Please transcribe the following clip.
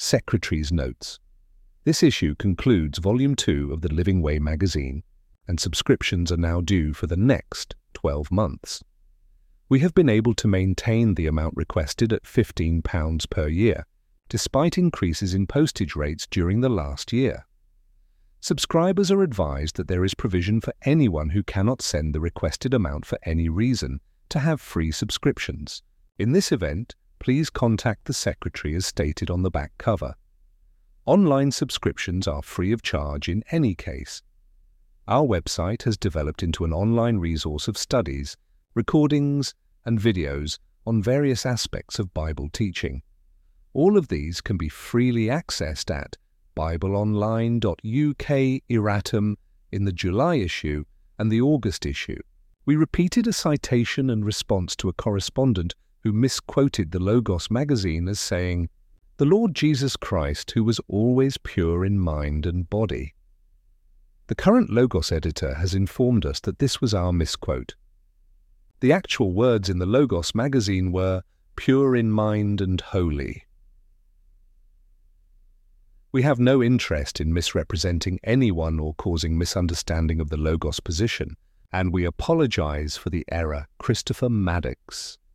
Secretary's Notes. This issue concludes Volume 2 of the Living Way magazine, and subscriptions are now due for the next 12 months. We have been able to maintain the amount requested at £15 per year, despite increases in postage rates during the last year. Subscribers are advised that there is provision for anyone who cannot send the requested amount for any reason to have free subscriptions. In this event, please contact the Secretary as stated on the back cover. Online subscriptions are free of charge in any case. Our website has developed into an online resource of studies, recordings, and videos on various aspects of Bible teaching. All of these can be freely accessed at bibleonline.uk erratum in the July issue and the August issue. We repeated a citation and response to a correspondent who misquoted the Logos magazine as saying, "The Lord Jesus Christ, who was always pure in mind and body." The current Logos editor has informed us that this was our misquote. The actual words in the Logos magazine were pure in mind and holy. We have no interest in misrepresenting anyone or causing misunderstanding of the Logos position, and we apologize for the error. Christopher Maddox.